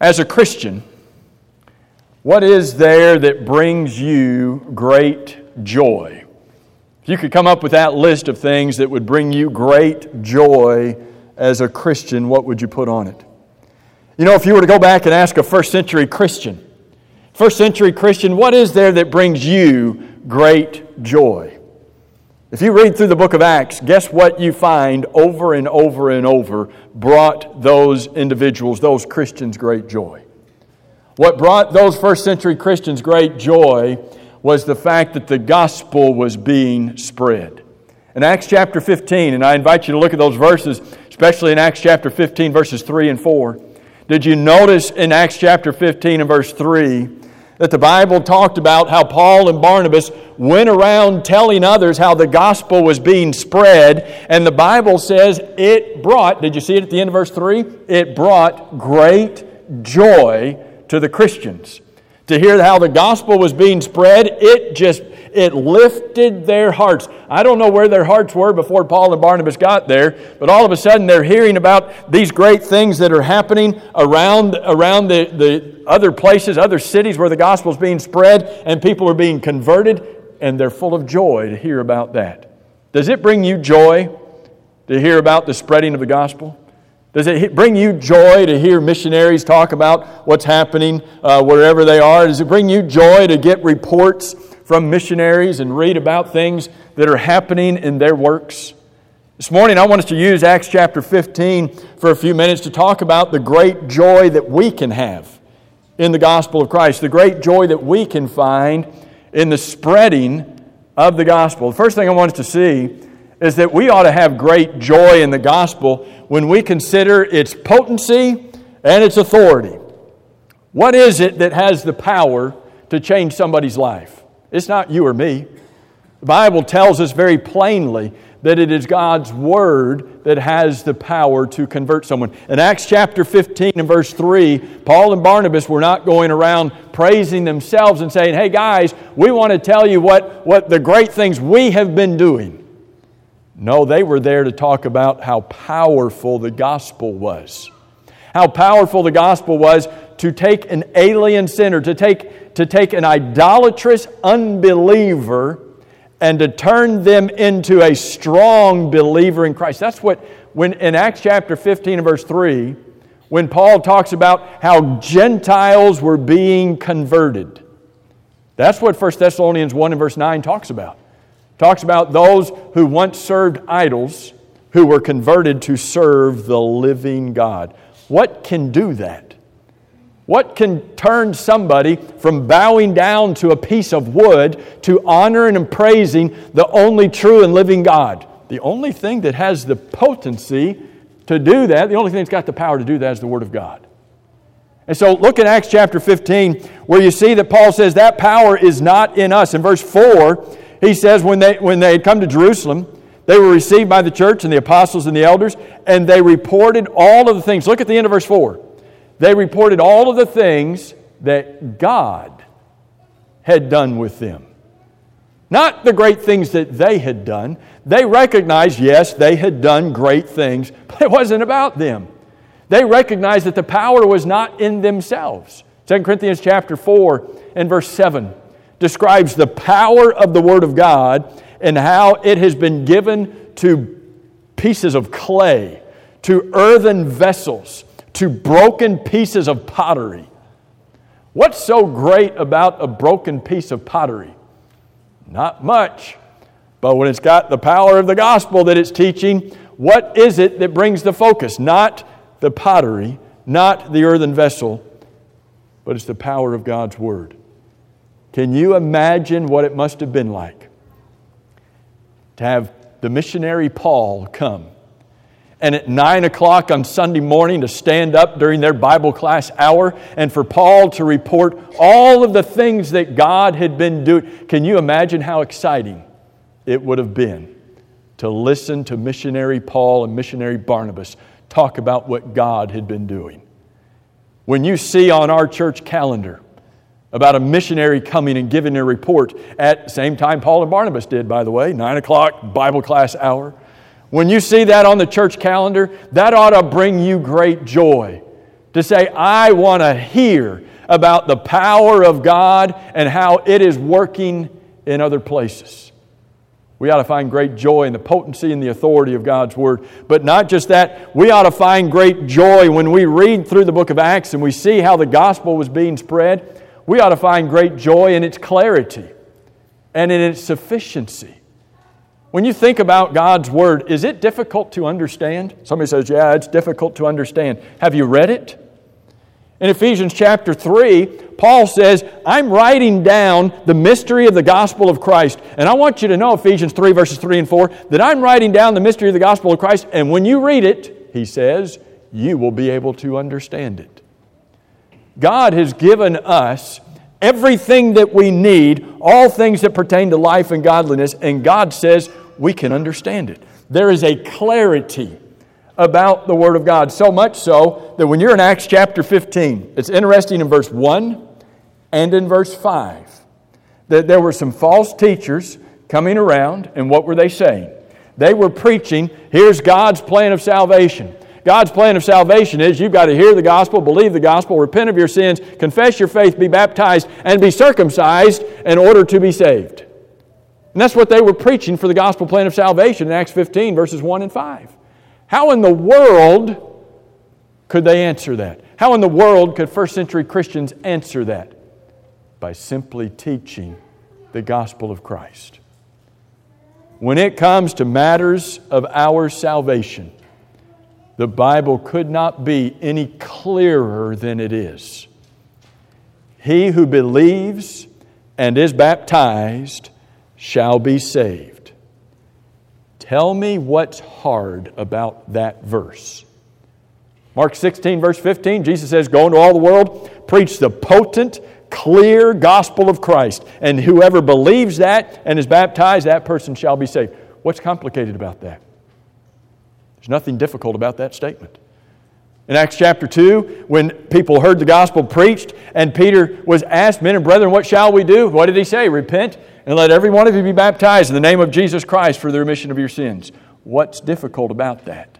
As a Christian, what is there that brings you great joy? If you could come up with that list of things that would bring you great joy as a Christian, what would you put on it? You know, if you were to go back and ask a first century Christian, what is there that brings you great joy? If you read through the book of Acts, guess what you find over and over and over brought those individuals, those Christians, great joy? What brought those first century Christians great joy was the fact that the gospel was being spread. In Acts chapter 15, and I invite you to look at those verses, especially in Acts chapter 15, verses 3 and 4. Did you notice in Acts chapter 15 and verse 3 that the Bible talked about how Paul and Barnabas went around telling others how the gospel was being spread, and the Bible says it brought, did you see it at the end of verse 3? It brought great joy to the Christians. To hear how the gospel was being spread, it lifted their hearts. I don't know where their hearts were before Paul and Barnabas got there, but all of a sudden they're hearing about these great things that are happening around the other places, other cities where the gospel is being spread, and people are being converted, and they're full of joy to hear about that. Does it bring you joy to hear about the spreading of the gospel? Does it bring you joy to hear missionaries talk about what's happening wherever they are? Does it bring you joy to get reports from missionaries and read about things that are happening in their works? This morning I want us to use Acts chapter 15 for a few minutes to talk about the great joy that we can have in the gospel of Christ, the great joy that we can find in the spreading of the gospel. The first thing I want us to see is that we ought to have great joy in the gospel when we consider its potency and its authority. What is it that has the power to change somebody's life? It's not you or me. The Bible tells us very plainly that it is God's Word that has the power to convert someone. In Acts chapter 15 and verse 3, Paul and Barnabas were not going around praising themselves and saying, hey guys, we want to tell you what the great things we have been doing. No, they were there to talk about how powerful the gospel was. How powerful the gospel was to take an alien sinner, to take an idolatrous unbeliever and to turn them into a strong believer in Christ. That's what, when in Acts chapter 15 and verse 3, when Paul talks about how Gentiles were being converted. That's what 1 Thessalonians 1 and verse 9 talks about. Talks about those who once served idols who were converted to serve the living God. What can do that? What can turn somebody from bowing down to a piece of wood to honoring and praising the only true and living God? The only thing that has the potency to do that, the only thing that's got the power to do that is the Word of God. And so look at Acts chapter 15 where you see that Paul says that power is not in us. In verse 4, he says when they had come to Jerusalem, they were received by the church and the apostles and the elders, and they reported all of the things. Look at the end of verse 4. They reported all of the things that God had done with them. Not the great things that they had done. They recognized, yes, they had done great things, but it wasn't about them. They recognized that the power was not in themselves. 2 Corinthians chapter 4 and verse 7 describes the power of the Word of God and how it has been given to pieces of clay, to earthen vessels, to broken pieces of pottery. What's so great about a broken piece of pottery? Not much. But when it's got the power of the gospel that it's teaching, what is it that brings the focus? Not the pottery, not the earthen vessel, but it's the power of God's Word. Can you imagine what it must have been like to have the missionary Paul come and at 9 o'clock on Sunday morning to stand up during their Bible class hour and for Paul to report all of the things that God had been doing? Can you imagine how exciting it would have been to listen to missionary Paul and missionary Barnabas talk about what God had been doing? When you see on our church calendar about a missionary coming and giving a report at the same time Paul and Barnabas did, by the way, 9 o'clock Bible class hour. When you see that on the church calendar, that ought to bring you great joy to say, I want to hear about the power of God and how it is working in other places. We ought to find great joy in the potency and the authority of God's Word. But not just that, we ought to find great joy when we read through the book of Acts and we see how the gospel was being spread. We ought to find great joy in its clarity and in its sufficiency. When you think about God's Word, is it difficult to understand? Somebody says, yeah, it's difficult to understand. Have you read it? In Ephesians chapter 3, Paul says, I'm writing down the mystery of the gospel of Christ. And I want you to know, Ephesians 3 verses 3 and 4, that I'm writing down the mystery of the gospel of Christ. And when you read it, he says, you will be able to understand it. God has given us everything that we need, all things that pertain to life and godliness, and God says we can understand it. There is a clarity about the Word of God, so much so that when you're in Acts chapter 15, it's interesting in verse 1 and in verse 5 that there were some false teachers coming around, and what were they saying? They were preaching, here's God's plan of salvation. God's plan of salvation is you've got to hear the gospel, believe the gospel, repent of your sins, confess your faith, be baptized, and be circumcised in order to be saved. And that's what they were preaching for the gospel plan of salvation in Acts 15, verses 1 and 5. How in the world could they answer that? How in the world could first century Christians answer that? By simply teaching the gospel of Christ. When it comes to matters of our salvation, the Bible could not be any clearer than it is. He who believes and is baptized shall be saved. Tell me what's hard about that verse. Mark 16, verse 15, Jesus says, go into all the world, preach the potent, clear gospel of Christ. And whoever believes that and is baptized, that person shall be saved. What's complicated about that? There's nothing difficult about that statement. In Acts chapter 2, when people heard the gospel preached, and Peter was asked, men and brethren, what shall we do? What did he say? Repent and let every one of you be baptized in the name of Jesus Christ for the remission of your sins. What's difficult about that?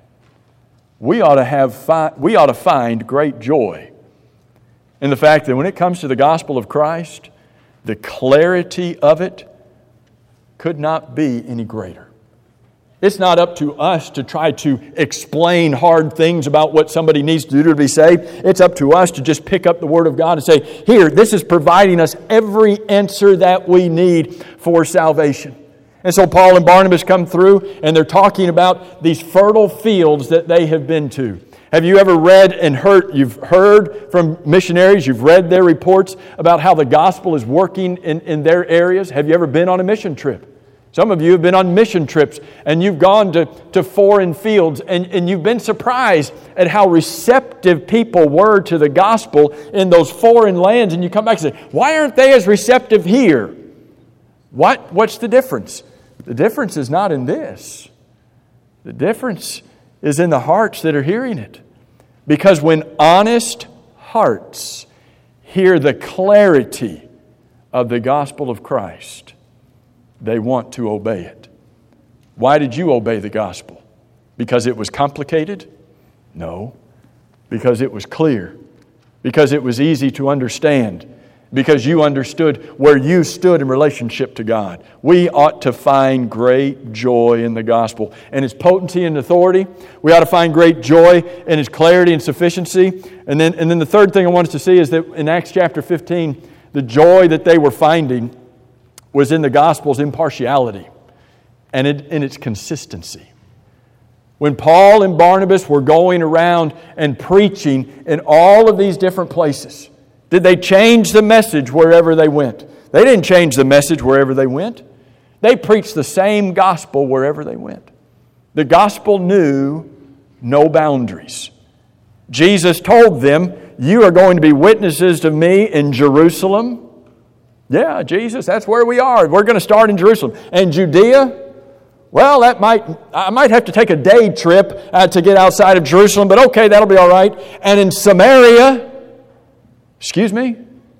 We ought to find great joy in the fact that when it comes to the gospel of Christ, the clarity of it could not be any greater. It's not up to us to try to explain hard things about what somebody needs to do to be saved. It's up to us to just pick up the Word of God and say, here, this is providing us every answer that we need for salvation. And so Paul and Barnabas come through and they're talking about these fertile fields that they have been to. Have you ever read and heard, you've heard from missionaries, you've read their reports about how the gospel is working in their areas? Have you ever been on a mission trip? Some of you have been on mission trips and you've gone to foreign fields and you've been surprised at how receptive people were to the gospel in those foreign lands, and you come back and say, why aren't they as receptive here? What's the difference? The difference is not in this. The difference is in the hearts that are hearing it. Because when honest hearts hear the clarity of the gospel of Christ, they want to obey it. Why did you obey the gospel? Because it was complicated? No. Because it was clear. Because it was easy to understand. Because you understood where you stood in relationship to God. We ought to find great joy in the gospel and its potency and authority. We ought to find great joy in its clarity and sufficiency. And then the third thing I want us to see is that in Acts chapter 15, the joy that they were finding was in the gospel's impartiality and in its consistency. When Paul and Barnabas were going around and preaching in all of these different places, did they change the message wherever they went? They didn't change the message wherever they went. They preached the same gospel wherever they went. The gospel knew no boundaries. Jesus told them, you are going to be witnesses to me in Jerusalem. Yeah, Jesus, that's where we are. We're going to start in Jerusalem. And Judea, well, I might have to take a day trip to get outside of Jerusalem, but okay, that'll be all right. And in Samaria, excuse me,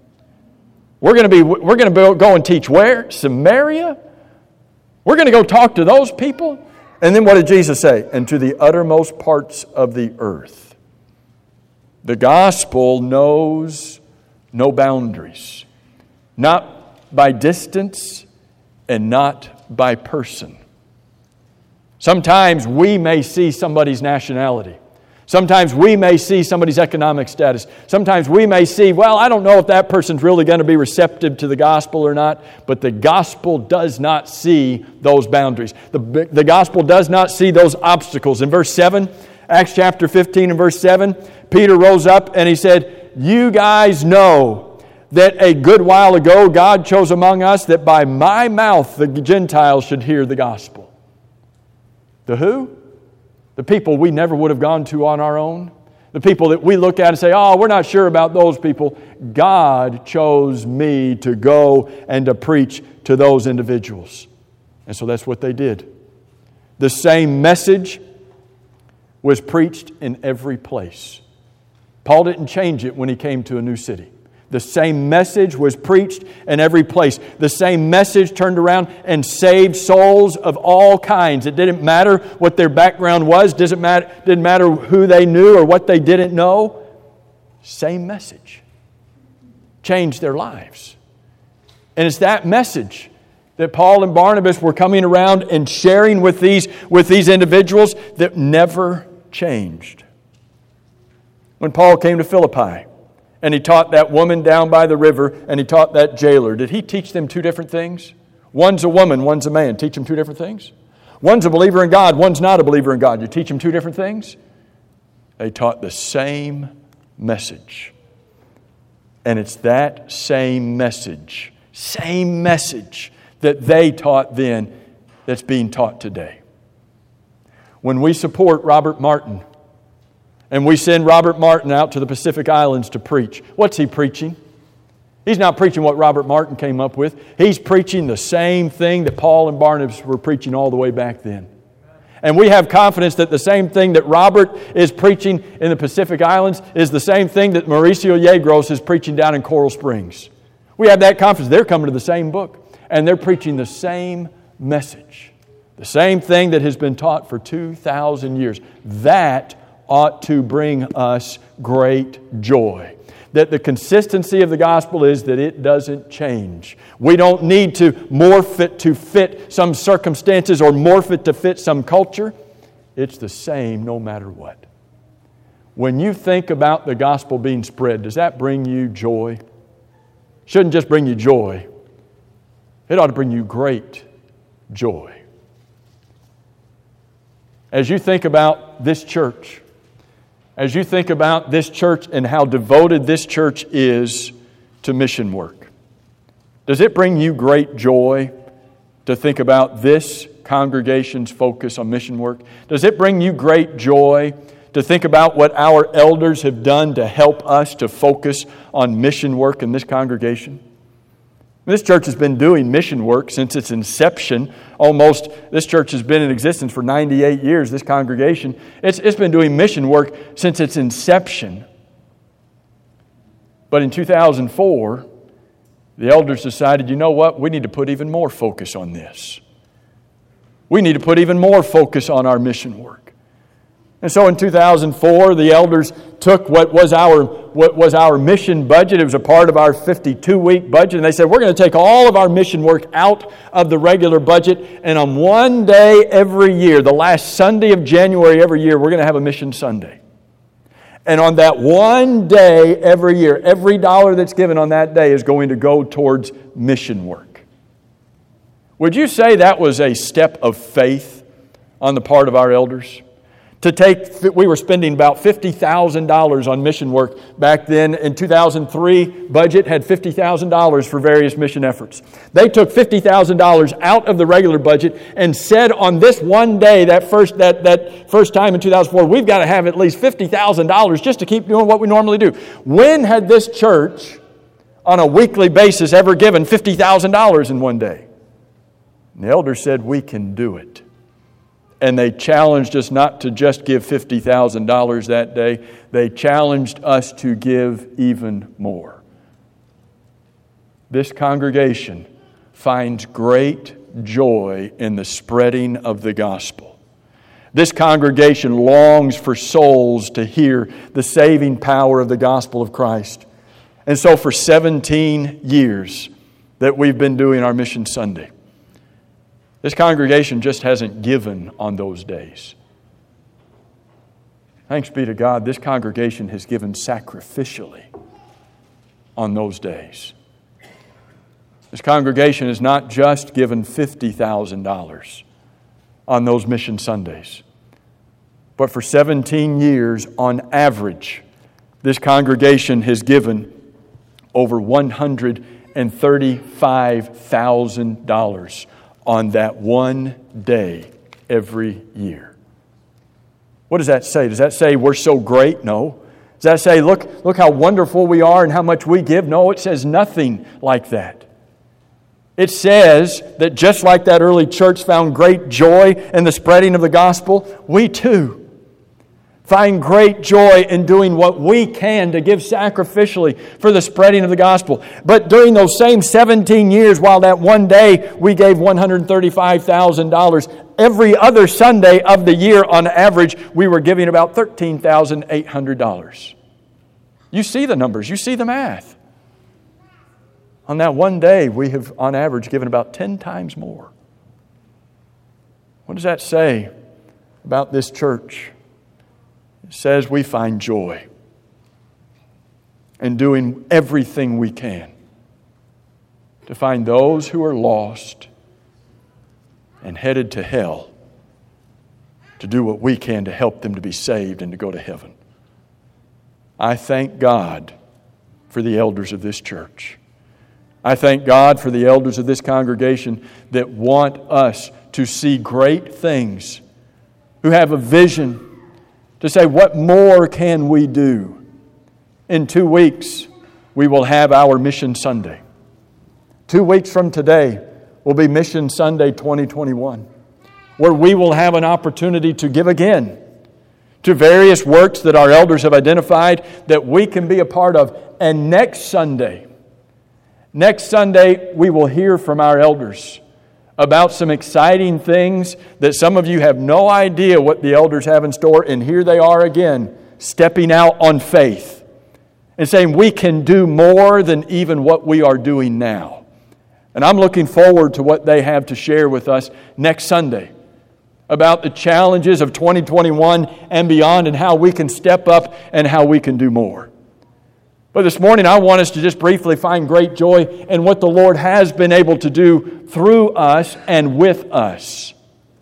we're going to go and teach where? Samaria? We're going to go talk to those people? And then what did Jesus say? And to the uttermost parts of the earth. The gospel knows no boundaries, not by distance and not by person. Sometimes we may see somebody's nationality. Sometimes we may see somebody's economic status. Sometimes we may see, well, I don't know if that person's really going to be receptive to the gospel or not, but the gospel does not see those boundaries. The gospel does not see those obstacles. In verse 7, Acts chapter 15 and verse 7, Peter rose up and he said, "You guys know that a good while ago God chose among us that by my mouth the Gentiles should hear the gospel." The who? The people we never would have gone to on our own. The people that we look at and say, "Oh, we're not sure about those people." God chose me to go and to preach to those individuals. And so that's what they did. The same message was preached in every place. Paul didn't change it when he came to a new city. The same message was preached in every place. The same message turned around and saved souls of all kinds. It didn't matter what their background was. Didn't matter who they knew or what they didn't know. Same message. Changed their lives. And it's that message that Paul and Barnabas were coming around and sharing with these individuals that never changed. When Paul came to Philippi, and he taught that woman down by the river, and he taught that jailer, did he teach them two different things? One's a woman, one's a man. Teach them two different things? One's a believer in God, one's not a believer in God. You teach them two different things? They taught the same message. And it's that same message that they taught then that's being taught today. When we support Robert Martin, and we send Robert Martin out to the Pacific Islands to preach, what's he preaching? He's not preaching what Robert Martin came up with. He's preaching the same thing that Paul and Barnabas were preaching all the way back then. And we have confidence that the same thing that Robert is preaching in the Pacific Islands is the same thing that Mauricio Yegros is preaching down in Coral Springs. We have that confidence. They're coming to the same book, and they're preaching the same message. The same thing that has been taught for 2,000 years. That ought to bring us great joy. That the consistency of the gospel is that it doesn't change. We don't need to morph it to fit some circumstances or morph it to fit some culture. It's the same no matter what. When you think about the gospel being spread, does that bring you joy? Shouldn't just bring you joy. It ought to bring you great joy. As you think about this church, as you think about this church and how devoted this church is to mission work, does it bring you great joy to think about this congregation's focus on mission work? Does it bring you great joy to think about what our elders have done to help us to focus on mission work in this congregation? This church has been doing mission work since its inception. This church has been in existence for 98 years, this congregation. It's been doing mission work since its inception. But in 2004, the elders decided, you know what? We need to put even more focus on this. We need to put even more focus on our mission work. And so in 2004, the elders took what was our mission budget. It was a part of our 52-week budget. And they said, we're going to take all of our mission work out of the regular budget. And on one day every year, the last Sunday of January every year, we're going to have a Mission Sunday. And on that one day every year, every dollar that's given on that day is going to go towards mission work. Would you say that was a step of faith on the part of our elders? We were spending about $50,000 on mission work back then. In 2003, budget had $50,000 for various mission efforts. They took $50,000 out of the regular budget and said on this one day, that first time in 2004, we've got to have at least $50,000 just to keep doing what we normally do. When had this church, on a weekly basis, ever given $50,000 in one day? And the elders said, we can do it. And they challenged us not to just give $50,000 that day. They challenged us to give even more. This congregation finds great joy in the spreading of the gospel. This congregation longs for souls to hear the saving power of the gospel of Christ. And so for 17 years that we've been doing our Mission Sunday, this congregation just hasn't given on those days. Thanks be to God, this congregation has given sacrificially on those days. This congregation has not just given $50,000 on those Mission Sundays, but for 17 years, on average, this congregation has given over $135,000 on that one day every year. What does that say? Does that say we're so great? No. Does that say, look how wonderful we are and how much we give? No, it says nothing like that. It says that just like that early church found great joy in the spreading of the gospel, we too find great joy in doing what we can to give sacrificially for the spreading of the gospel. But during those same 17 years, while that one day we gave $135,000, every other Sunday of the year, on average, we were giving about $13,800. You see the numbers. You see the math. On that one day, we have, on average, given about 10 times more. What does that say about this church? It says we find joy in doing everything we can to find those who are lost and headed to hell, to do what we can to help them to be saved and to go to heaven. I thank God for the elders of this church. I thank God for the elders of this congregation that want us to see great things, who have a vision to say, what more can we do? In 2 weeks, we will have our Mission Sunday. 2 weeks from today will be Mission Sunday 2021, where we will have an opportunity to give again to various works that our elders have identified that we can be a part of. And next Sunday, we will hear from our elders about some exciting things that some of you have no idea what the elders have in store. And here they are again, stepping out on faith and saying we can do more than even what we are doing now. And I'm looking forward to what they have to share with us next Sunday about the challenges of 2021 and beyond, and how we can step up and how we can do more. But this morning, I want us to just briefly find great joy in what the Lord has been able to do through us and with us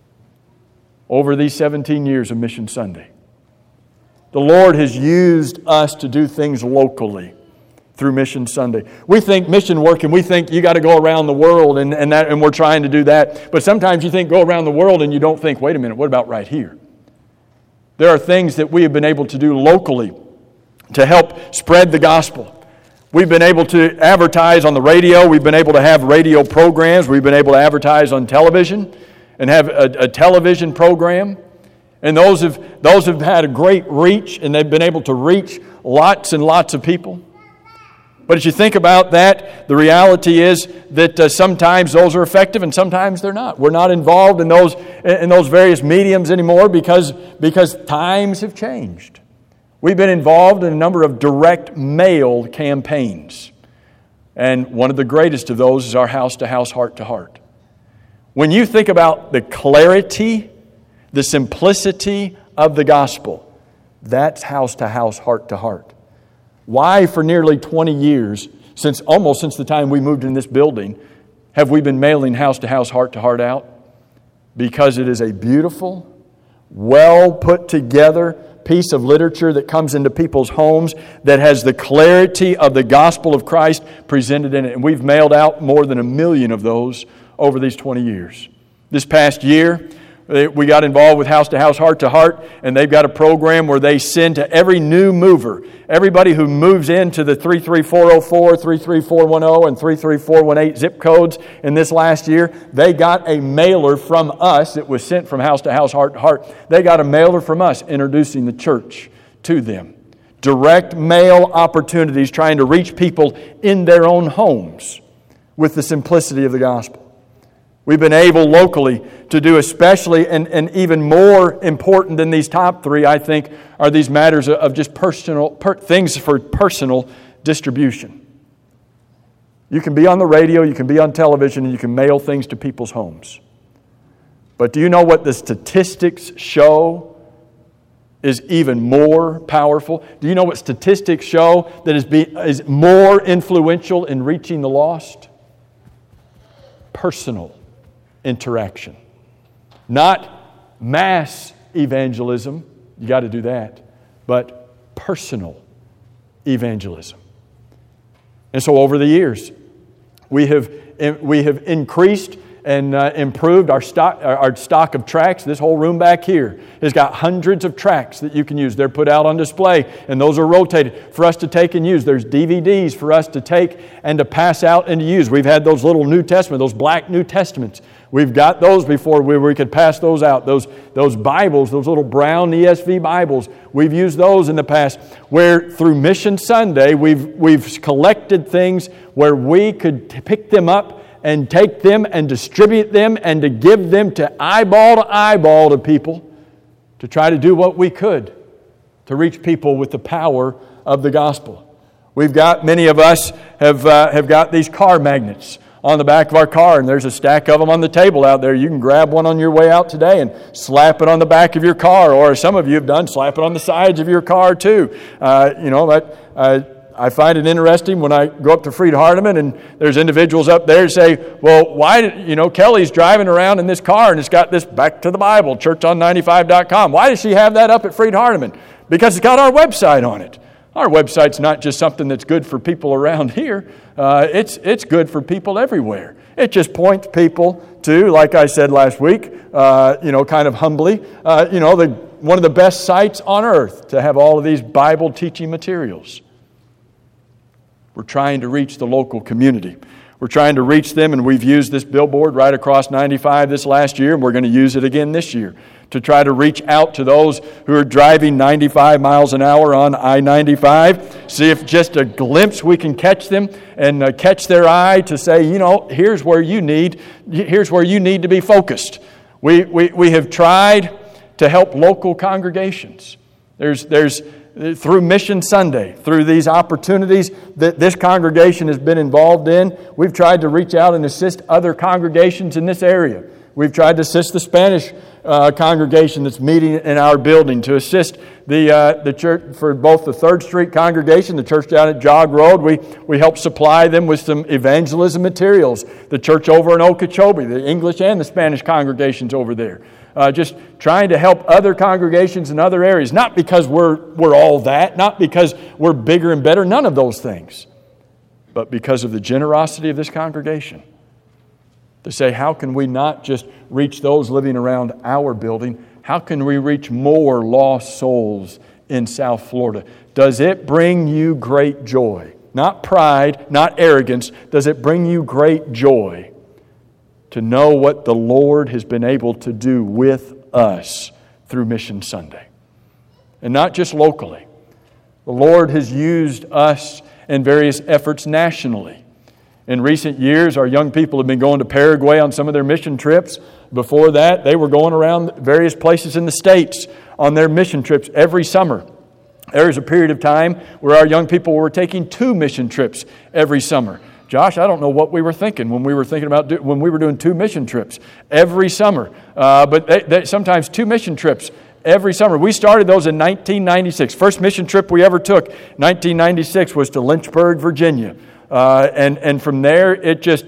over these 17 years of Mission Sunday. The Lord has used us to do things locally through Mission Sunday. We think mission work, and we think you got to go around the world, and we're trying to do that. But sometimes you think go around the world, and you don't think, wait a minute, what about right here? There are things that we have been able to do locally to help spread the gospel. We've been able to advertise on the radio. We've been able to have radio programs. We've been able to advertise on television and have a television program. And those have had a great reach, and they've been able to reach lots and lots of people. But as you think about that, the reality is that sometimes those are effective and sometimes they're not. We're not involved in those various mediums anymore because times have changed. We've been involved in a number of direct mail campaigns. And one of the greatest of those is our house-to-house, heart-to-heart. When you think about the clarity, the simplicity of the gospel, that's house-to-house, heart-to-heart. Why for nearly 20 years, almost since the time we moved in this building, have we been mailing house-to-house, heart-to-heart out? Because it is a beautiful, well put together piece of literature that comes into people's homes that has the clarity of the gospel of Christ presented in it. And we've mailed out more than 1 million of those over these 20 years. This past year, we got involved with House to House, Heart to Heart, and they've got a program where they send to every new mover, everybody who moves into the 33404, 33410, and 33418 zip codes in this last year, they got a mailer from us. It was sent from House to House, Heart to Heart. They got a mailer from us introducing the church to them. Direct mail opportunities trying to reach people in their own homes with the simplicity of the gospel. We've been able locally to do especially, and even more important than these top three, I think, are these matters of just things for personal distribution. You can be on the radio, you can be on television, and you can mail things to people's homes. But do you know what the statistics show is even more powerful? Do you know what statistics show that is more influential in reaching the lost? Personal interaction. Not mass evangelism, you got to do that, but personal evangelism. And so over the years, we have increased and improved our stock of tracts. This whole room back here has got hundreds of tracts that you can use. They're put out on display, and those are rotated for us to take and use. There's DVDs for us to take and to pass out and to use. We've had those little New Testament, those black New Testaments. We've got those before we could pass those out. Those Bibles, those little brown ESV Bibles, we've used those in the past. Where through Mission Sunday, we've collected things where we could pick them up and take them and distribute them and to give them to eyeball to people to try to do what we could to reach people with the power of the gospel. Many of us have got these car magnets on the back of our car, and there's a stack of them on the table out there. You can grab one on your way out today and slap it on the back of your car, or some of you have done, slap it on the sides of your car too. I find it interesting when I go up to Freed-Hardeman and there's individuals up there who say, well, Kelly's driving around in this car and it's got this Back to the Bible, churchon95.com. Why does she have that up at Freed-Hardeman? Because it's got our website on it. Our website's not just something that's good for people around here. It's good for people everywhere. It just points people to, like I said last week, kind of humbly, one of the best sites on earth to have all of these Bible teaching materials. We're trying to reach the local community. We're trying to reach them, and we've used this billboard right across 95 this last year, and we're going to use it again this year to try to reach out to those who are driving 95 miles an hour on I-95, see if just a glimpse we can catch them and catch their eye to say, here's where you need to be focused. We have tried to help local congregations. There's through Mission Sunday, through these opportunities that this congregation has been involved in, we've tried to reach out and assist other congregations in this area. We've tried to assist the Spanish congregation that's meeting in our building, to assist the church for both the 3rd Street congregation, the church down at Jog Road. We help supply them with some evangelism materials. The church over in Okeechobee, the English and the Spanish congregations over there. Just trying to help other congregations in other areas. Not because we're all that, not because we're bigger and better, none of those things. But because of the generosity of this congregation. To say, how can we not just reach those living around our building? How can we reach more lost souls in South Florida? Does it bring you great joy? Not pride, not arrogance. Does it bring you great joy to know what the Lord has been able to do with us through Mission Sunday? And not just locally. The Lord has used us in various efforts nationally. In recent years, our young people have been going to Paraguay on some of their mission trips. Before that, they were going around various places in the States on their mission trips every summer. There was a period of time where our young people were taking 2 mission trips every summer. Josh, I don't know what we were thinking when we were doing 2 mission trips every summer. But sometimes 2 mission trips every summer. We started those in 1996. First mission trip we ever took, 1996, was to Lynchburg, Virginia. And from there, it just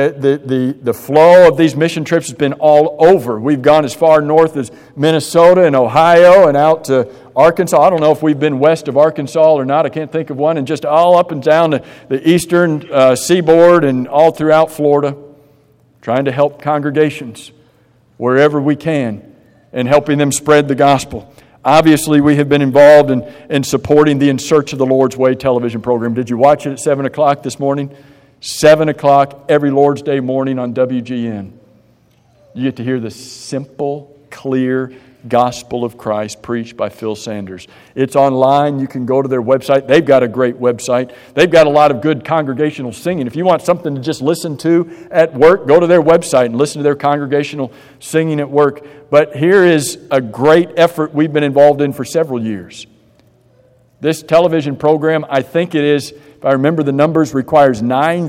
the flow of these mission trips has been all over. We've gone as far north as Minnesota and Ohio and out to Arkansas. I don't know if we've been west of Arkansas or not. I can't think of one. And just all up and down the eastern seaboard and all throughout Florida, trying to help congregations wherever we can and helping them spread the gospel. Obviously, we have been involved in supporting the In Search of the Lord's Way television program. Did you watch it at 7 o'clock this morning? 7 o'clock every Lord's Day morning on WGN. You get to hear the simple, clear Gospel of Christ preached by Phil Sanders. It's online. You can go to their website. They've got a great website. They've got a lot of good congregational singing. If you want something to just listen to at work, go to their website and listen to their congregational singing at work. But here is a great effort we've been involved in for several years. This television program, I think it is, if I remember the numbers, requires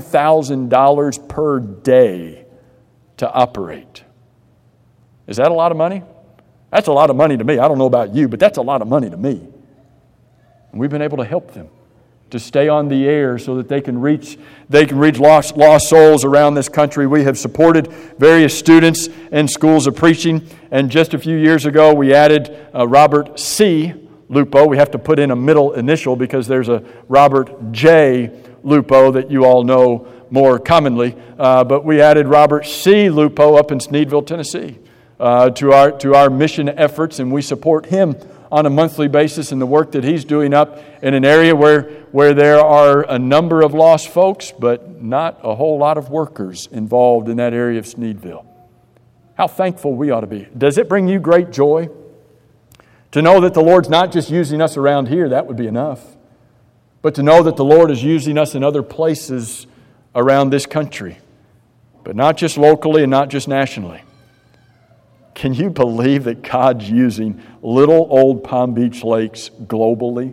$9,000 per day to operate. Is that a lot of money? That's a lot of money to me. I don't know about you, but that's a lot of money to me. And we've been able to help them to stay on the air so that they can reach lost souls around this country. We have supported various students in schools of preaching, and just a few years ago we added Robert C. Lupo. We have to put in a middle initial because there's a Robert J. Lupo that you all know more commonly. But we added Robert C. Lupo up in Sneedville, Tennessee, to our mission efforts, and we support him on a monthly basis in the work that he's doing up in an area where there are a number of lost folks, but not a whole lot of workers involved in that area of Sneedville. How thankful we ought to be. Does it bring you great joy to know that the Lord's not just using us around here? That would be enough. But to know that the Lord is using us in other places around this country, but not just locally and not just nationally. Can you believe that God's using little old Palm Beach Lakes globally?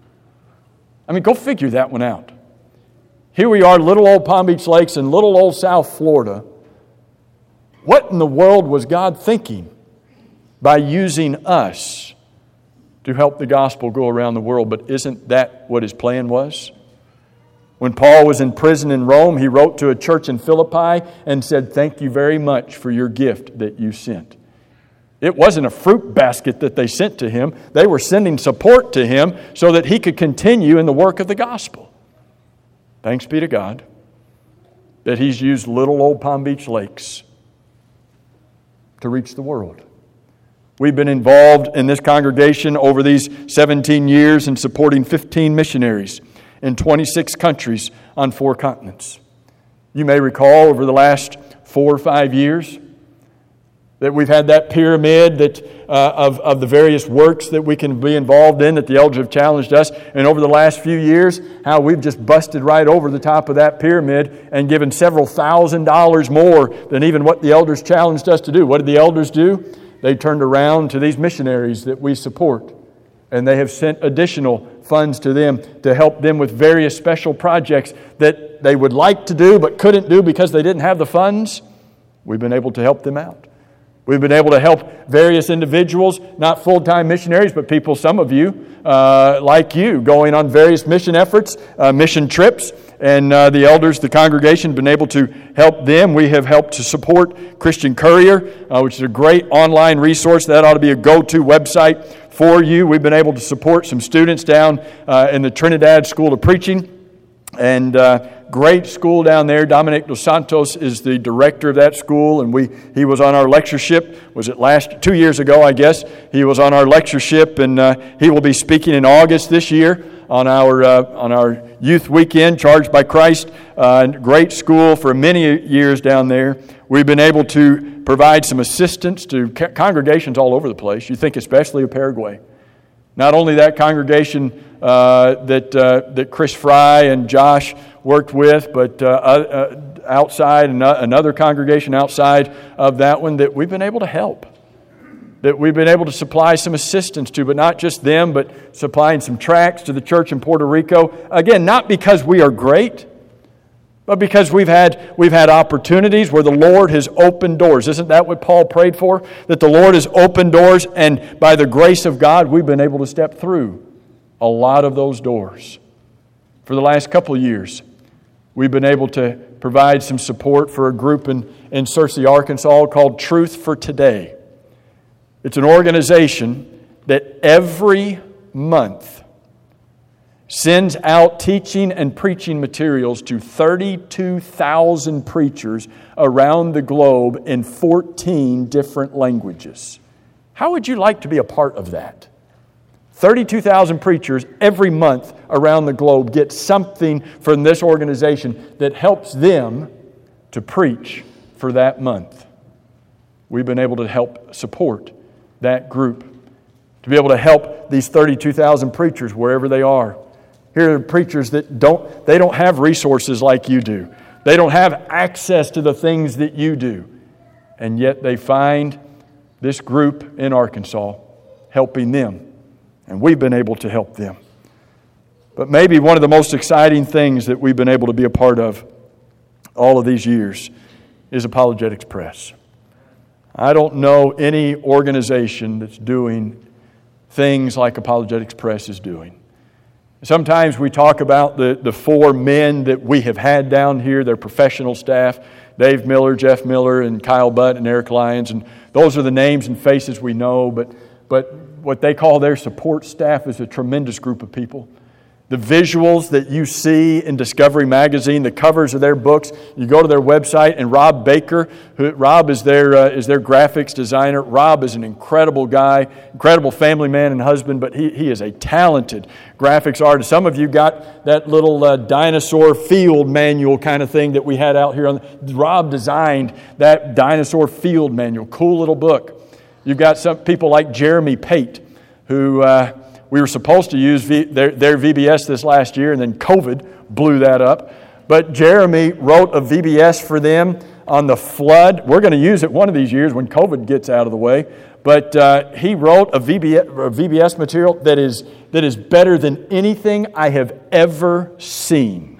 I mean, go figure that one out. Here we are, little old Palm Beach Lakes in little old South Florida. What in the world was God thinking by using us to help the gospel go around the world? But isn't that what His plan was? When Paul was in prison in Rome, he wrote to a church in Philippi and said, "Thank you very much for your gift that you sent." It wasn't a fruit basket that they sent to him. They were sending support to him so that he could continue in the work of the gospel. Thanks be to God that He's used little old Palm Beach Lakes to reach the world. We've been involved in this congregation over these 17 years in supporting 15 missionaries in 26 countries on 4 continents. You may recall over the last 4 or 5 years that we've had that pyramid of the various works that we can be involved in that the elders have challenged us. And over the last few years, how we've just busted right over the top of that pyramid and given several $1,000s more than even what the elders challenged us to do. What did the elders do? They turned around to these missionaries that we support, and they have sent additional funds to them to help them with various special projects that they would like to do but couldn't do because they didn't have the funds. We've been able to help them out. We've been able to help various individuals, not full-time missionaries, but people, some of you, like you, going on various mission efforts, mission trips, and the elders, the congregation, have been able to help them. We have helped to support Christian Courier, which is a great online resource. That ought to be a go-to website for you. We've been able to support some students down in the Trinidad School of Preaching, and great school down there. Dominic Dos Santos is the director of that school, and he was on our lectureship. Was it 2 years ago, I guess? He was on our lectureship, and he will be speaking in August this year on our youth weekend, Charged by Christ. Great school for many years down there. We've been able to provide some assistance to congregations all over the place. You think especially of Paraguay. Not only that congregation that Chris Fry and Josh worked with, but outside, another congregation outside of that one that we've been able to help, that we've been able to supply some assistance to, but not just them, but supplying some tracts to the church in Puerto Rico. Again, not because we are great, but because we've had opportunities where the Lord has opened doors. Isn't that what Paul prayed for? That the Lord has opened doors, and by the grace of God, we've been able to step through a lot of those doors. For the last couple of years, we've been able to provide some support for a group in Searcy, Arkansas called Truth for Today. It's an organization that every month sends out teaching and preaching materials to 32,000 preachers around the globe in 14 different languages. How would you like to be a part of that? 32,000 preachers every month around the globe get something from this organization that helps them to preach for that month. We've been able to help support that group, to be able to help these 32,000 preachers wherever they are. Here are preachers that don't have resources like you do. They don't have access to the things that you do. And yet they find this group in Arkansas helping them. And we've been able to help them. But maybe one of the most exciting things that we've been able to be a part of all of these years is Apologetics Press. I don't know any organization that's doing things like Apologetics Press is doing. Sometimes we talk about the four men that we have had down here, their professional staff, Dave Miller, Jeff Miller, and Kyle Butt, and Eric Lyons, and those are the names and faces we know, but what they call their support staff is a tremendous group of people. The visuals that you see in Discovery Magazine, the covers of their books, you go to their website, and Rob Baker, Rob is their graphics designer. Rob is an incredible guy, incredible family man and husband, but he is a talented graphics artist. Some of you got that little dinosaur field manual kind of thing that we had out here. Rob designed that dinosaur field manual. Cool little book. You've got some people like Jeremy Pate, who... we were supposed to use their VBS this last year, and then COVID blew that up. But Jeremy wrote a VBS for them on the flood. We're going to use it one of these years when COVID gets out of the way. But he wrote a VBS material that is better than anything I have ever seen.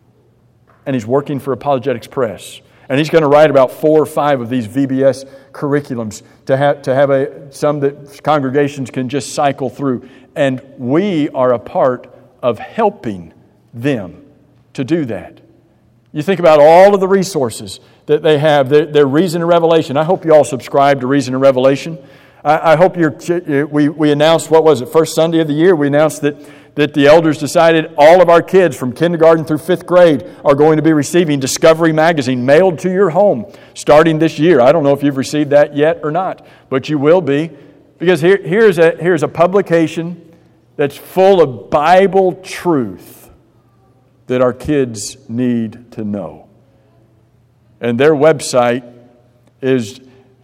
And he's working for Apologetics Press. And he's going to write about 4 or 5 of these VBS curriculums to have some that congregations can just cycle through. And we are a part of helping them to do that. You think about all of the resources that they have, their Reason and Revelation. I hope you all subscribe to Reason and Revelation. I hope we announced, what was it, first Sunday of the year, we announced that the elders decided all of our kids from kindergarten through 5th grade are going to be receiving Discovery Magazine mailed to your home starting this year. I don't know if you've received that yet or not, but you will be. Because here's a publication that's full of Bible truth that our kids need to know. And their website is,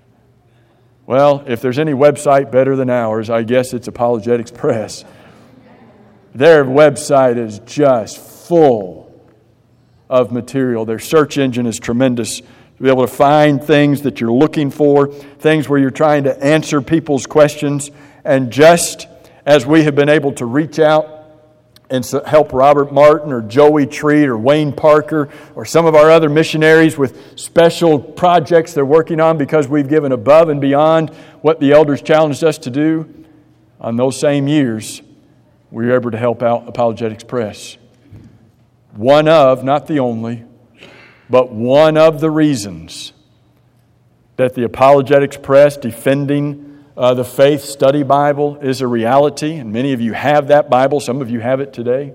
well, if there's any website better than ours, I guess it's Apologetics Press. Their website is just full of material. Their search engine is tremendous. To be able to find things that you're looking for, things where you're trying to answer people's questions. And just as we have been able to reach out and help Robert Martin or Joey Treat or Wayne Parker or some of our other missionaries with special projects they're working on because we've given above and beyond what the elders challenged us to do, on those same years, we were able to help out Apologetics Press. One of, not the only, but one of the reasons that the Apologetics Press defending the Faith Study Bible is a reality, and many of you have that Bible, some of you have it today.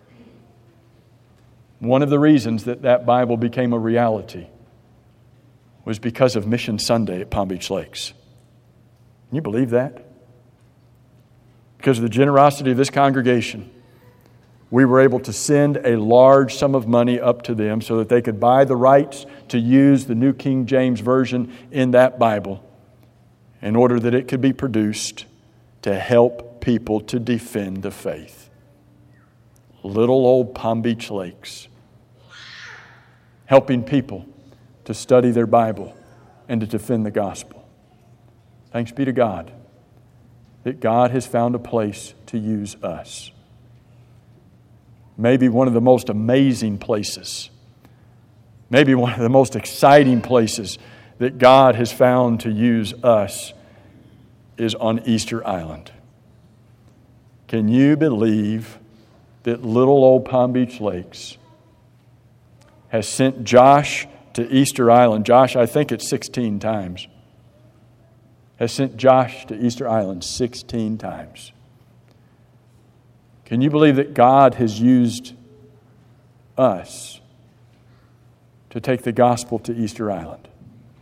One of the reasons that Bible became a reality was because of Mission Sunday at Palm Beach Lakes. Can you believe that? Because of the generosity of this congregation, we were able to send a large sum of money up to them so that they could buy the rights to use the New King James Version in that Bible in order that it could be produced to help people to defend the faith. Little old Palm Beach Lakes, helping people to study their Bible and to defend the gospel. Thanks be to God that God has found a place to use us. Maybe one of the most amazing places, maybe one of the most exciting places that God has found to use us is on Easter Island. Can you believe that little old Palm Beach Lakes has sent Josh to Easter Island? Josh, I think it's 16 times. Has sent Josh to Easter Island 16 times. Can you believe that God has used us to take the gospel to Easter Island?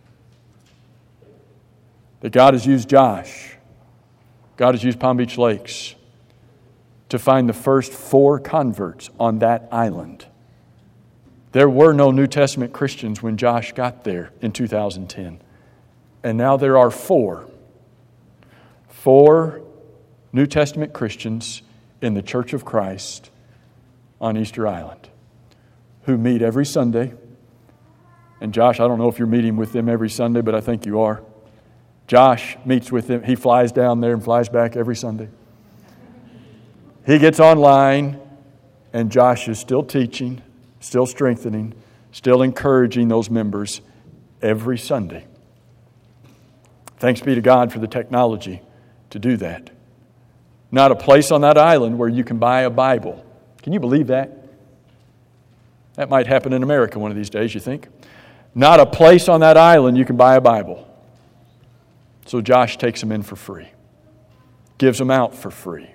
That God has used Josh, God has used Palm Beach Lakes to find the first 4 converts on that island. There were no New Testament Christians when Josh got there in 2010. And now there are 4 4 New Testament Christians in the Church of Christ on Easter Island who meet every Sunday. And Josh, I don't know if you're meeting with them every Sunday, but I think you are. Josh meets with them. He flies down there and flies back every Sunday. He gets online, and Josh is still teaching, still strengthening, still encouraging those members every Sunday. Thanks be to God for the technology to do that. Not a place on that island where you can buy a Bible. Can you believe that? That might happen in America one of these days, you think? Not a place on that island you can buy a Bible. So Josh takes them in for free. Gives them out for free.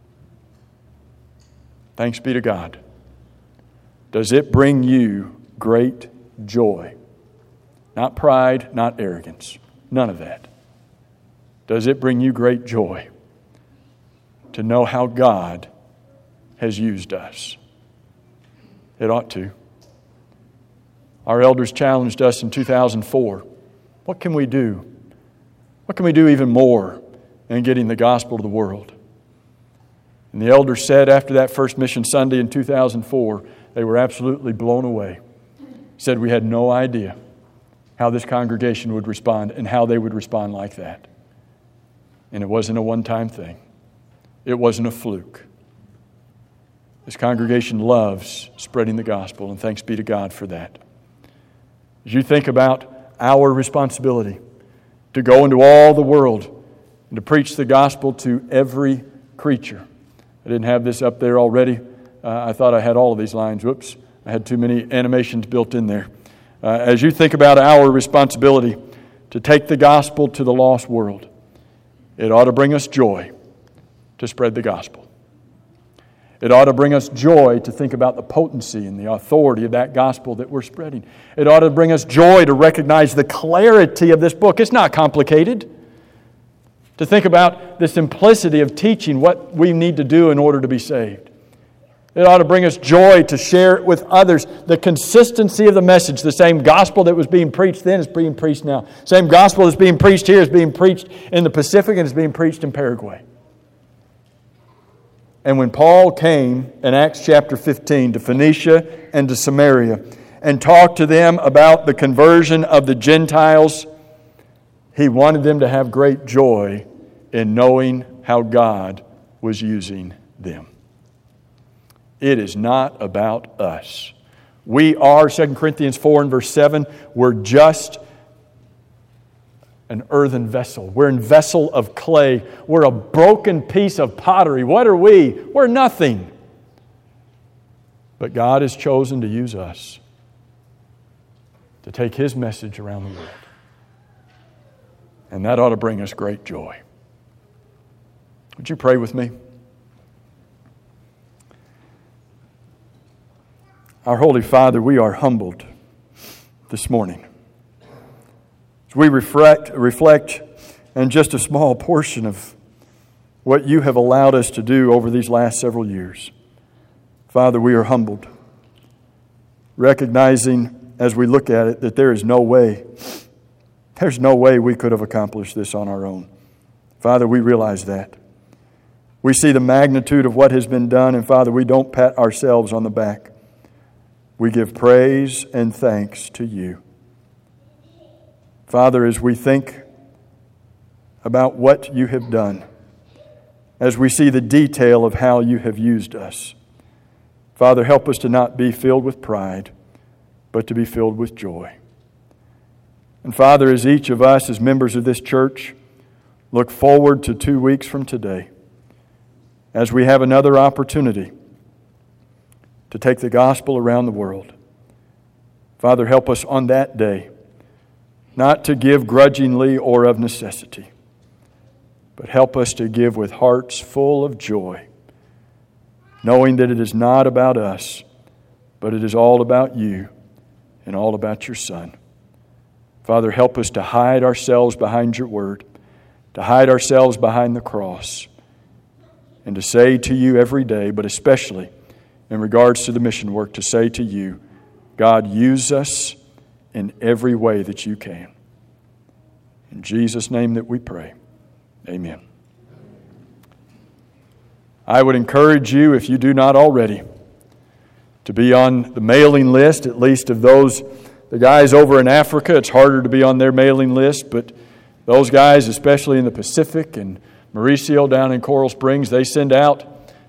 Thanks be to God. Does it bring you great joy? Not pride, not arrogance. None of that. Does it bring you great joy to know how God has used us? It ought to. Our elders challenged us in 2004. What can we do? What can we do even more in getting the gospel to the world? And the elders said after that first Mission Sunday in 2004, they were absolutely blown away. Said we had no idea how this congregation would respond and how they would respond like that. And it wasn't a one-time thing. It wasn't a fluke. This congregation loves spreading the gospel, and thanks be to God for that. As you think about our responsibility to go into all the world and to preach the gospel to every creature. I didn't have this up there already. I thought I had all of these lines. Whoops, I had too many animations built in there. As you think about our responsibility to take the gospel to the lost world, it ought to bring us joy to spread the gospel. It ought to bring us joy to think about the potency and the authority of that gospel that we're spreading. It ought to bring us joy to recognize the clarity of this book. It's not complicated. To think about the simplicity of teaching what we need to do in order to be saved. It ought to bring us joy to share with others the consistency of the message. The same gospel that was being preached then is being preached now. Same gospel that's being preached here is being preached in the Pacific and is being preached in Paraguay. And when Paul came in Acts chapter 15 to Phoenicia and to Samaria and talked to them about the conversion of the Gentiles, he wanted them to have great joy in knowing how God was using them. It is not about us. We are, 2 Corinthians 4 and verse 7, we're just an earthen vessel. We're a vessel of clay. We're a broken piece of pottery. What are we? We're nothing. But God has chosen to use us to take His message around the world. And that ought to bring us great joy. Would you pray with me? Our Holy Father, we are humbled this morning. As we reflect on just a small portion of what you have allowed us to do over these last several years. Father, we are humbled, recognizing as we look at it that there's no way we could have accomplished this on our own. Father, we realize that. We see the magnitude of what has been done, and Father, we don't pat ourselves on the back. We give praise and thanks to you. Father, as we think about what you have done, as we see the detail of how you have used us, Father, help us to not be filled with pride, but to be filled with joy. And Father, as each of us, as members of this church, look forward to 2 weeks from today, as we have another opportunity to take the gospel around the world. Father, help us on that day not to give grudgingly or of necessity, but help us to give with hearts full of joy, knowing that it is not about us, but it is all about you and all about your Son. Father, help us to hide ourselves behind your word, to hide ourselves behind the cross, and to say to you every day, but especially in regards to the mission work, to say to you, God, use us in every way that you can. In Jesus' name that we pray. Amen. I would encourage you, if you do not already, to be on the mailing list, at least of the guys over in Africa. It's harder to be on their mailing list, but those guys, especially in the Pacific and Mauricio down in Coral Springs, they send out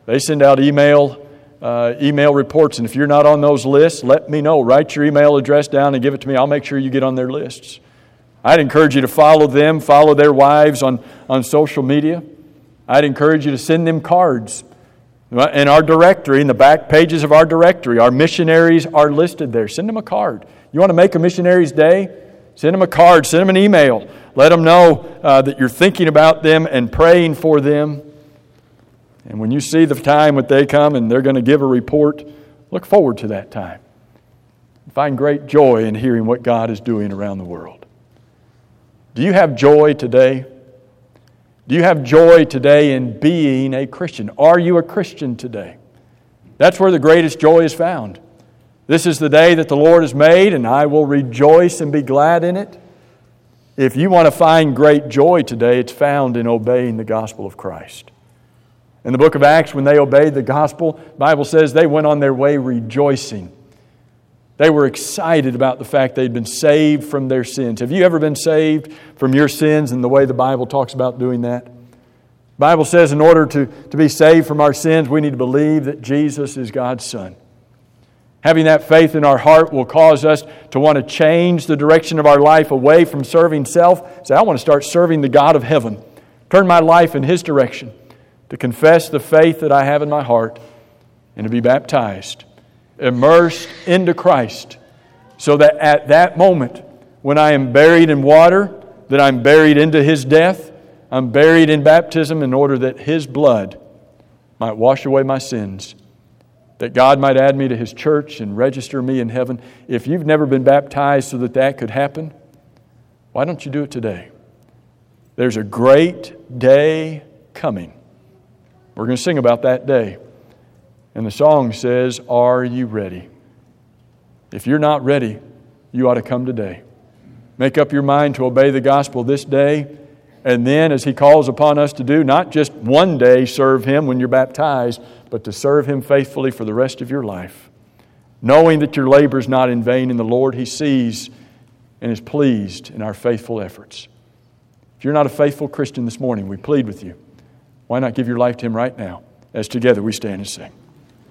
email reports. And if you're not on those lists, let me know. Write your email address down and give it to me. I'll make sure you get on their lists. I'd encourage you to follow them, follow their wives on social media. I'd encourage you to send them cards. In our directory, in the back pages of our directory, our missionaries are listed there. Send them a card. You want to make a missionary's day? Send them a card. Send them an email. Let them know that you're thinking about them and praying for them. And when you see the time when they come and they're going to give a report, look forward to that time. Find great joy in hearing what God is doing around the world. Do you have joy today? Do you have joy today in being a Christian? Are you a Christian today? That's where the greatest joy is found. This is the day that the Lord has made, and I will rejoice and be glad in it. If you want to find great joy today, it's found in obeying the gospel of Christ. In the book of Acts, when they obeyed the gospel, the Bible says they went on their way rejoicing. They were excited about the fact they'd been saved from their sins. Have you ever been saved from your sins in the way the Bible talks about doing that? The Bible says in order to be saved from our sins, we need to believe that Jesus is God's Son. Having that faith in our heart will cause us to want to change the direction of our life away from serving self. Say, I want to start serving the God of heaven. Turn my life in His direction. To confess the faith that I have in my heart and to be baptized. Immersed into Christ, so that at that moment when I am buried in water, that I'm buried into His death, I'm buried in baptism in order that His blood might wash away my sins, that God might add me to His church and register me in heaven. If you've never been baptized so that could happen, why don't you do it today? There's a great day coming. We're going to sing about that day. And the song says, are you ready? If you're not ready, you ought to come today. Make up your mind to obey the gospel this day. And then, as He calls upon us to do, not just one day serve Him when you're baptized, but to serve Him faithfully for the rest of your life. Knowing that your labor is not in vain in the Lord, He sees and is pleased in our faithful efforts. If you're not a faithful Christian this morning, we plead with you. Why not give your life to Him right now, as together we stand and sing.